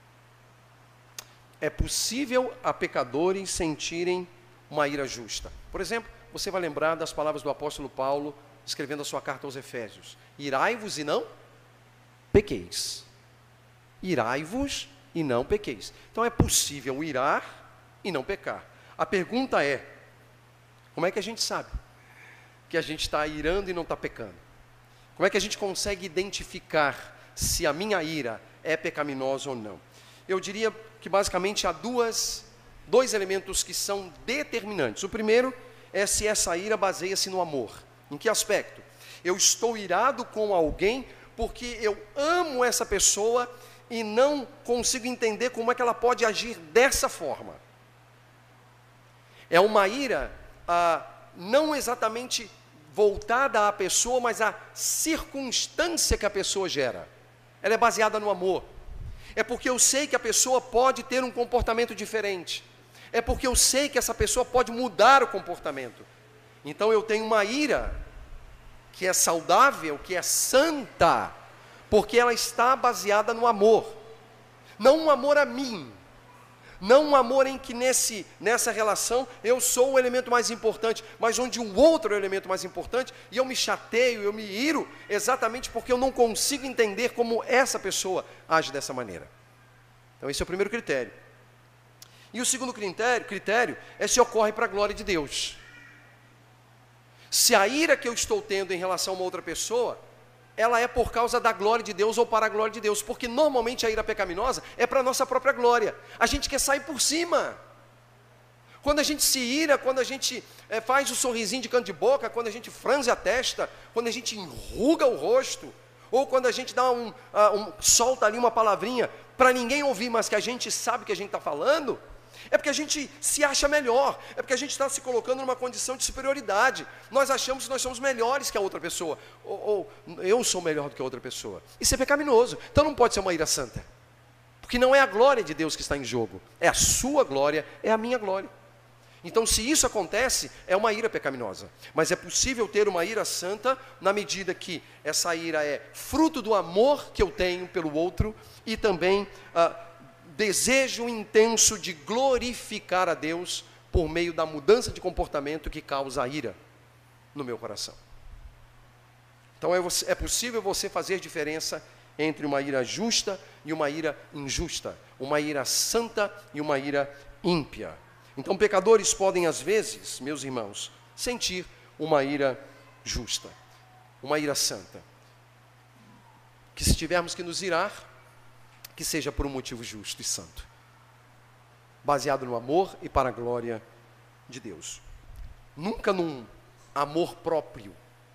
Speaker 1: É possível a pecadores sentirem uma ira justa. Por exemplo, você vai lembrar das palavras do apóstolo Paulo, escrevendo a sua carta aos Efésios: irai-vos e não pequeis. Irai-vos e não pequeis. Então é possível irar e não pecar. A pergunta é: como é que a gente sabe que a gente está irando e não está pecando? Como é que a gente consegue identificar se a minha ira é pecaminosa ou não? Eu diria que basicamente há duas, dois elementos que são determinantes. O primeiro é se essa ira baseia-se no amor. Em que aspecto? Eu estou irado com alguém porque eu amo essa pessoa e não consigo entender como é que ela pode agir dessa forma. É uma ira ah, não exatamente voltada à pessoa, mas à circunstância que a pessoa gera. Ela é baseada no amor. É porque eu sei que a pessoa pode ter um comportamento diferente. É porque eu sei que essa pessoa pode mudar o comportamento. Então eu tenho uma ira que é saudável, que é santa, porque ela está baseada no amor. Não um amor a mim. Não um amor em que nesse, nessa relação eu sou o elemento mais importante, mas onde o outro é o elemento mais importante, e eu me chateio, eu me iro, exatamente porque eu não consigo entender como essa pessoa age dessa maneira. Então esse é o primeiro critério. E o segundo critério, critério é se ocorre para a glória de Deus. Se a ira que eu estou tendo em relação a uma outra pessoa, ela é por causa da glória de Deus ou para a glória de Deus, porque normalmente a ira pecaminosa é para a nossa própria glória. A gente quer sair por cima. Quando a gente se ira, quando a gente é, faz o sorrisinho de canto de boca, quando a gente franze a testa, quando a gente enruga o rosto, ou quando a gente dá um, uh, um solta ali uma palavrinha para ninguém ouvir, mas que a gente sabe que a gente está falando, é porque a gente se acha melhor, é porque a gente está se colocando numa condição de superioridade. Nós achamos que nós somos melhores que a outra pessoa, ou, ou eu sou melhor do que a outra pessoa. Isso é pecaminoso, então não pode ser uma ira santa, porque não é a glória de Deus que está em jogo, é a sua glória, é a minha glória. Então se isso acontece, é uma ira pecaminosa, mas é possível ter uma ira santa, na medida que essa ira é fruto do amor que eu tenho pelo outro, e também ah, desejo intenso de glorificar a Deus por meio da mudança de comportamento que causa a ira no meu coração. Então é, você, é possível você fazer diferença entre uma ira justa e uma ira injusta, uma ira santa e uma ira ímpia. Então pecadores podem às vezes, meus irmãos, sentir uma ira justa, uma ira santa. Que se tivermos que nos irar, que seja por um motivo justo e santo, baseado no amor e para a glória de Deus. Nunca num amor próprio,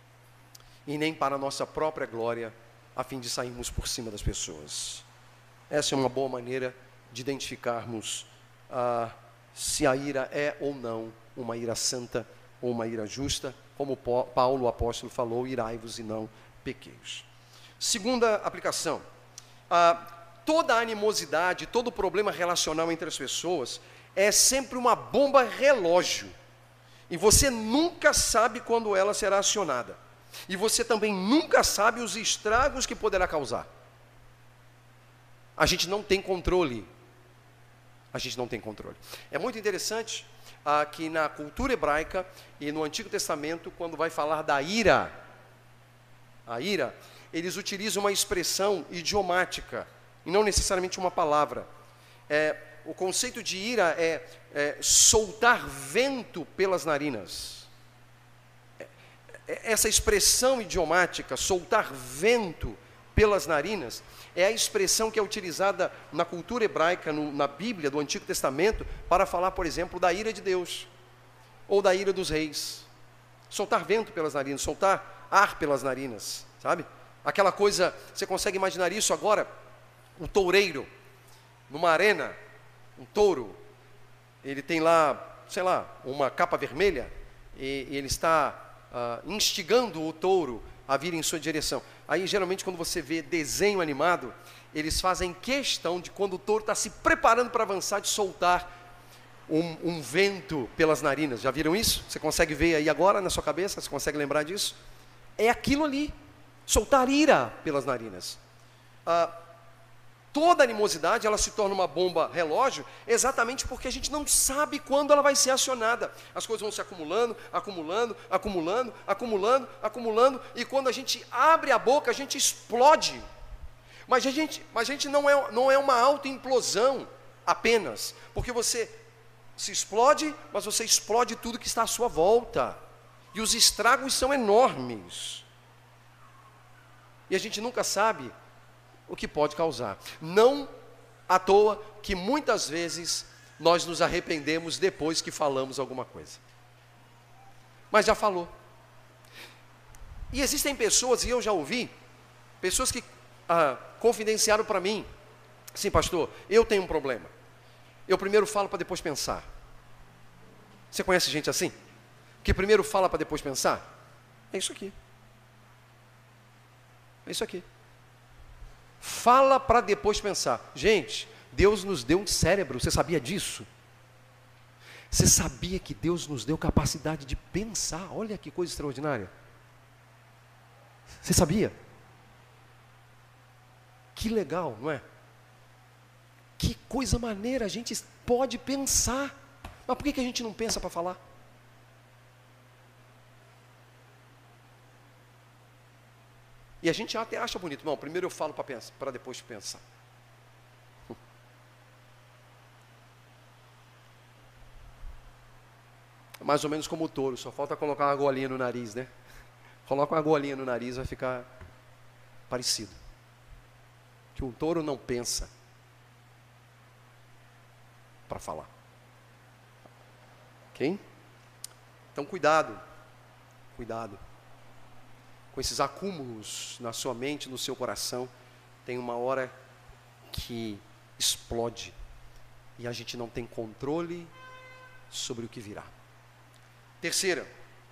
Speaker 1: e nem para a nossa própria glória, a fim de sairmos por cima das pessoas. Essa é uma boa maneira de identificarmos ah, se a ira é ou não uma ira santa ou uma ira justa, como Paulo, o apóstolo, falou: irai-vos e não pequeis. Segunda aplicação, ah, toda animosidade, todo problema relacional entre as pessoas é sempre uma bomba relógio, e você nunca sabe quando ela será acionada, e você também nunca sabe os estragos que poderá causar. A gente não tem controle, a gente não tem controle. É muito interessante ah, que na cultura hebraica e no Antigo Testamento, quando vai falar da ira, a ira, eles utilizam uma expressão idiomática, e não necessariamente uma palavra. É, o conceito de ira é, é soltar vento pelas narinas. É, é, essa expressão idiomática, soltar vento pelas narinas, é a expressão que é utilizada na cultura hebraica, no, na Bíblia do Antigo Testamento, para falar, por exemplo, da ira de Deus, ou da ira dos reis. Soltar vento pelas narinas, soltar ar pelas narinas, sabe? Aquela coisa, você consegue imaginar isso agora? Um toureiro, numa arena, um touro, ele tem lá, sei lá, uma capa vermelha, e, e ele está uh, instigando o touro a vir em sua direção. Aí, geralmente, quando você vê desenho animado, eles fazem questão de, quando o touro está se preparando para avançar, de soltar um, um vento pelas narinas. Já viram isso? Você consegue ver aí agora na sua cabeça? Você consegue lembrar disso? É aquilo ali, soltar ira pelas narinas. Ah, toda animosidade, ela se torna uma bomba relógio, exatamente porque a gente não sabe quando ela vai ser acionada. As coisas vão se acumulando, acumulando, acumulando, acumulando, acumulando, e quando a gente abre a boca, a gente explode. Mas a gente, mas a gente não, é, não é uma autoimplosão apenas, porque você se explode, mas você explode tudo que está à sua volta, e os estragos são enormes. E a gente nunca sabe o que pode causar. Não à toa que muitas vezes nós nos arrependemos depois que falamos alguma coisa. Mas já falou. E existem pessoas, e eu já ouvi, pessoas que ah, confidenciaram para mim, sim, pastor, eu tenho um problema. Eu primeiro falo para depois pensar. Você conhece gente assim? Que primeiro fala para depois pensar? É isso aqui. É isso aqui. Fala para depois pensar. Gente, Deus nos deu um cérebro, você sabia disso? Você sabia que Deus nos deu capacidade de pensar? Olha que coisa extraordinária. Você sabia? Que legal, não é? Que coisa maneira, a gente pode pensar. Mas por que que a gente não pensa para falar? E a gente até acha bonito. Não, primeiro eu falo para depois pensar. É mais ou menos como o touro, só falta colocar uma golinha no nariz, né? Coloca uma golinha no nariz, vai ficar parecido. Que um touro não pensa para falar. Ok? Então cuidado, cuidado. Com esses acúmulos na sua mente, no seu coração, tem uma hora que explode e a gente não tem controle sobre o que virá. Terceira,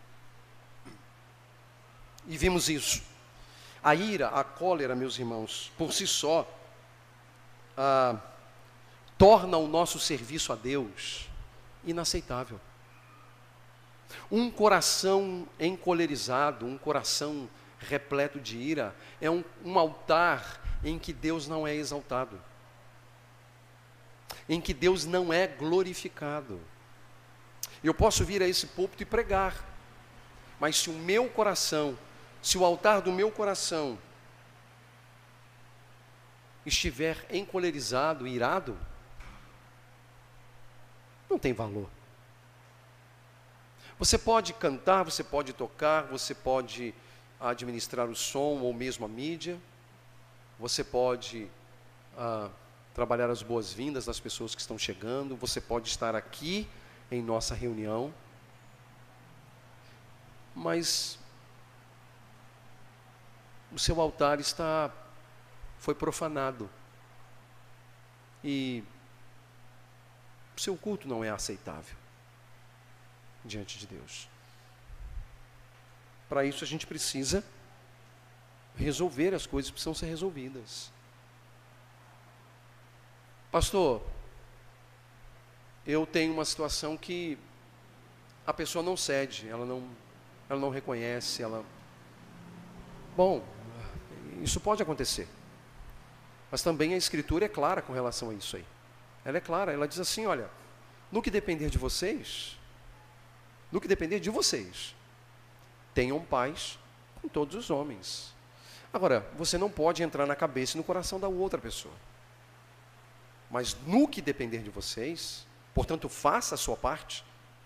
Speaker 1: e vimos isso, a ira, a cólera, meus irmãos, por si só, ah, torna o nosso serviço a Deus inaceitável. Um coração encolerizado, um coração repleto de ira, é um, um altar em que Deus não é exaltado, em que Deus não é glorificado. Eu posso vir a esse púlpito e pregar, mas se o meu coração, se o altar do meu coração estiver encolerizado, irado, não tem valor. Você pode cantar, você pode tocar, você pode administrar o som ou mesmo a mídia, você pode ah, trabalhar as boas-vindas das pessoas que estão chegando, você pode estar aqui em nossa reunião, mas o seu altar está, foi profanado e o seu culto não é aceitável diante de Deus. Para isso a gente precisa resolver as coisas que precisam ser resolvidas. Pastor, eu tenho uma situação que a pessoa não cede, ela não, ela não reconhece, ela... Bom, isso pode acontecer. Mas também a Escritura é clara com relação a isso aí. Ela é clara, ela diz assim, olha, no que depender de vocês, no que depender de vocês, tenham paz com todos os homens. Agora, você não pode entrar na cabeça e no coração da outra pessoa. Mas no que depender de vocês, portanto, faça a sua parte,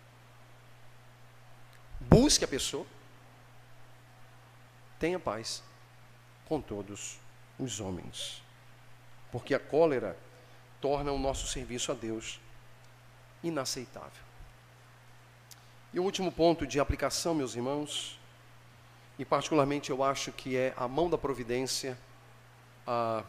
Speaker 1: busque a pessoa, tenha paz com todos os homens. Porque a cólera torna o nosso serviço a Deus inaceitável. E o último ponto de aplicação, meus irmãos, e particularmente eu acho que é a mão da providência, a,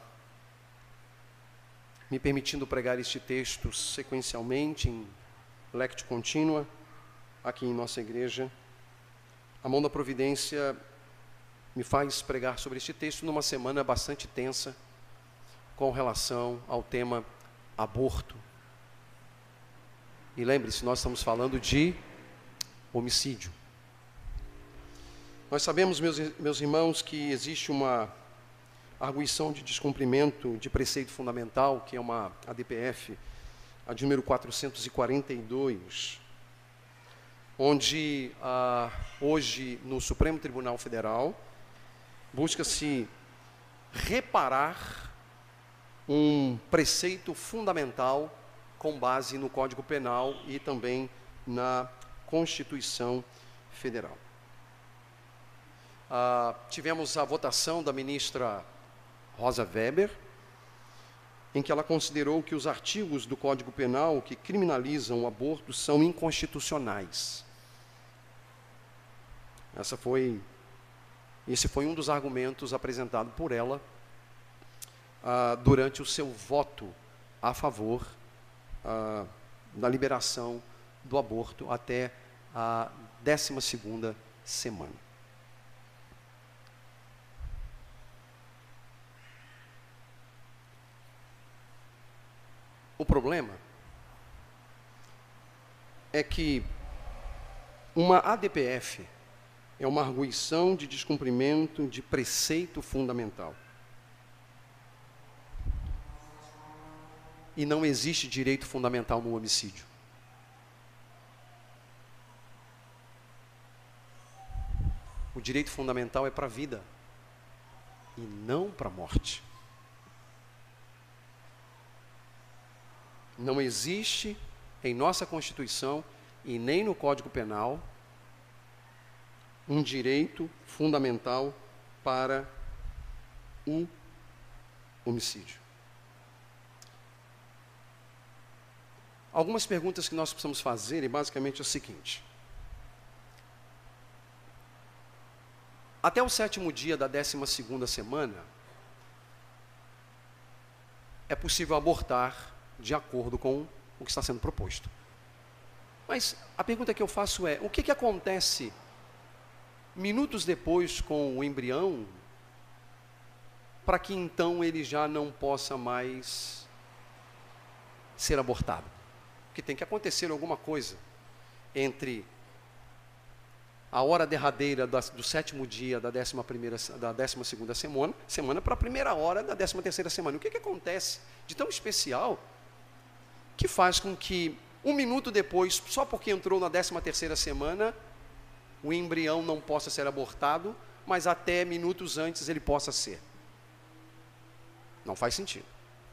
Speaker 1: me permitindo pregar este texto sequencialmente, em lectio contínua, aqui em nossa igreja. A mão da providência me faz pregar sobre este texto numa semana bastante tensa, com relação ao tema aborto. E lembre-se, nós estamos falando de homicídio. Nós sabemos, meus, meus irmãos, que existe uma arguição de descumprimento de preceito fundamental, que é uma A D P F, a de número quatrocentos e quarenta e dois, onde ah, hoje no Supremo Tribunal Federal busca-se reparar um preceito fundamental com base no Código Penal e também na Constituição Federal. ah, tivemos a votação da ministra Rosa Weber, em que ela considerou que os artigos do Código Penal que criminalizam o aborto são inconstitucionais. Essa foi, esse foi um dos argumentos apresentado por ela ah, durante o seu voto a favor ah, da liberação do aborto até a décima segunda semana. O problema é que uma A D P F é uma arguição de descumprimento de preceito fundamental. E não existe direito fundamental no homicídio. O direito fundamental é para a vida e não para a morte. Não existe em nossa Constituição e nem no Código Penal um direito fundamental para o homicídio. Algumas perguntas que nós precisamos fazer, e basicamente é o seguinte: até o sétimo dia da décima segunda semana, é possível abortar de acordo com o que está sendo proposto. Mas a pergunta que eu faço é, o que, que acontece minutos depois com o embrião, para que então ele já não possa mais ser abortado? Porque tem que acontecer alguma coisa entre a hora derradeira do sétimo dia da décima primeira, da décima segunda semana, semana para a primeira hora da décima terceira semana. O que, que acontece de tão especial que faz com que um minuto depois, só porque entrou na décima terceira semana, o embrião não possa ser abortado, mas até minutos antes ele possa ser? Não faz sentido.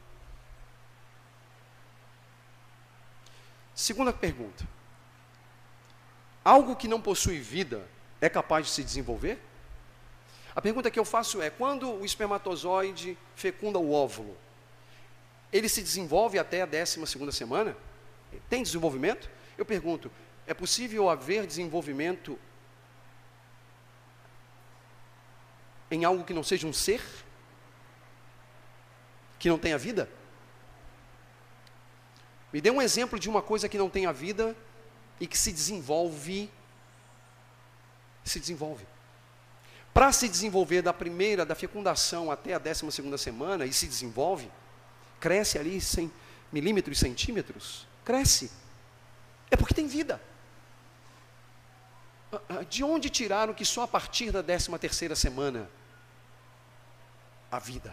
Speaker 1: Segunda pergunta: algo que não possui vida é capaz de se desenvolver? A pergunta que eu faço é, quando o espermatozoide fecunda o óvulo, ele se desenvolve até a décima segunda semana? Tem desenvolvimento? Eu pergunto, é possível haver desenvolvimento em algo que não seja um ser? Que não tenha vida? Me dê um exemplo de uma coisa que não tenha vida e que se desenvolve. Se desenvolve. Para se desenvolver da primeira, da fecundação até a décima segunda semana, e se desenvolve, cresce ali cem milímetros, centímetros, cresce. É porque tem vida. De onde tiraram que só a partir da décima terceira semana a vida?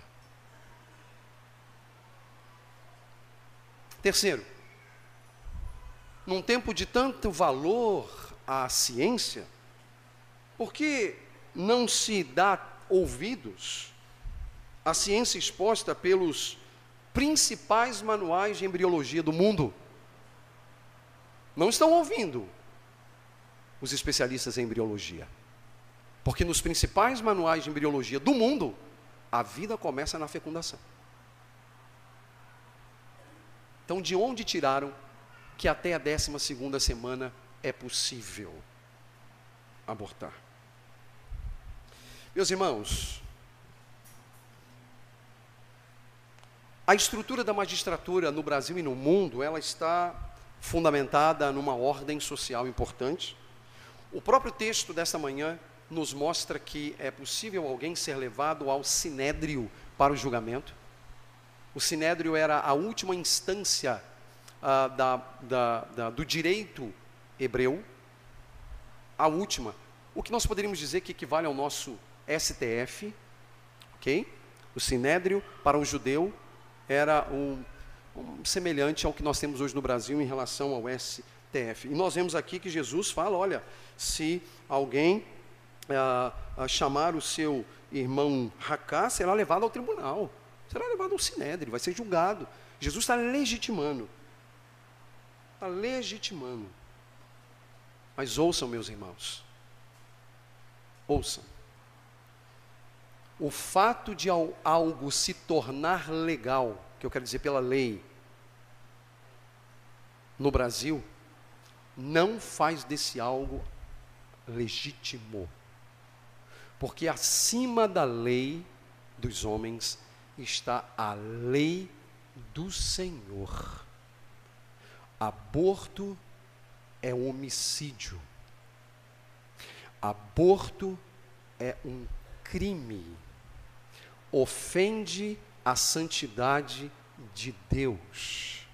Speaker 1: Terceiro, num tempo de tanto valor à ciência, por que não se dá ouvidos à ciência exposta pelos principais manuais de embriologia do mundo? Não estão ouvindo os especialistas em embriologia, porque nos principais manuais de embriologia do mundo, a vida começa na fecundação. Então, de onde tiraram que até a décima segunda semana é possível abortar? Meus irmãos, a estrutura da magistratura no Brasil e no mundo, ela está fundamentada numa ordem social importante. O próprio texto desta manhã nos mostra que é possível alguém ser levado ao sinédrio para o julgamento. O sinédrio era a última instância ah, da, da, da, do direito hebreu, a última. O que nós poderíamos dizer que equivale ao nosso S T F, ok? O sinédrio para um judeu era um, um semelhante ao que nós temos hoje no Brasil em relação ao S T F. E nós vemos aqui que Jesus fala, olha, se alguém ah, ah, chamar o seu irmão Racá, será levado ao tribunal, será levado ao sinédrio, vai ser julgado. Jesus está legitimando, está legitimando. Mas ouçam, meus irmãos, ouçam.
Speaker 2: o fato de algo se tornar legal, que eu quero dizer pela lei, no Brasil, não faz desse algo legítimo. Porque acima da lei dos homens está a lei do Senhor. Aborto é homicídio. Aborto é um crime. Ofende a santidade de Deus.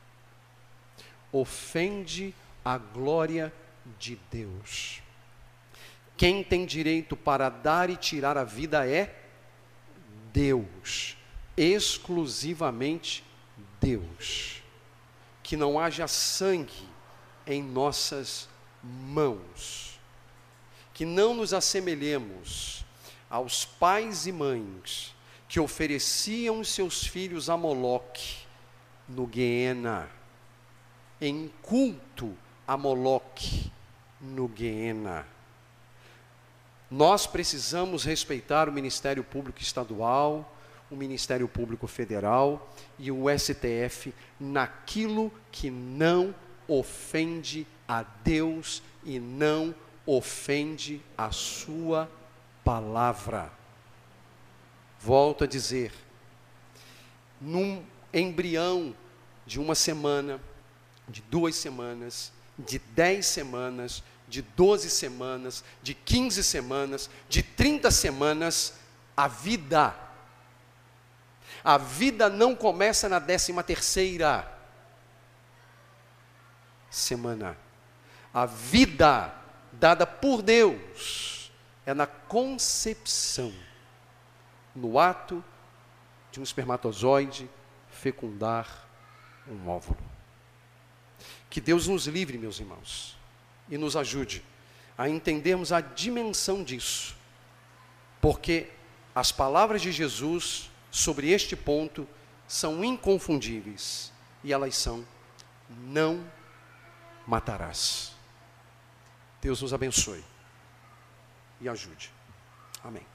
Speaker 2: Ofende a glória de Deus. Quem tem direito para dar e tirar a vida é Deus, exclusivamente Deus. Que não haja sangue em nossas mãos, que não nos assemelhemos aos pais e mães que ofereciam seus filhos a Moloque no Guiena, em culto a Moloque no Guiena. Nós precisamos respeitar o Ministério Público Estadual, o Ministério Público Federal e o S T F naquilo que não ofende a Deus e não ofende a sua palavra. Volto a dizer, num embrião de uma semana, de duas semanas, de dez semanas, de doze semanas, de quinze semanas, de trinta semanas, a vida. A vida não começa na décima terceira semana. A vida dada por Deus é na concepção, no ato de um espermatozoide fecundar um óvulo. Que Deus nos livre, meus irmãos, e nos ajude a entendermos a dimensão disso, porque as palavras de Jesus sobre este ponto são inconfundíveis, e elas são: não matarás. Deus nos abençoe e ajude. Amém.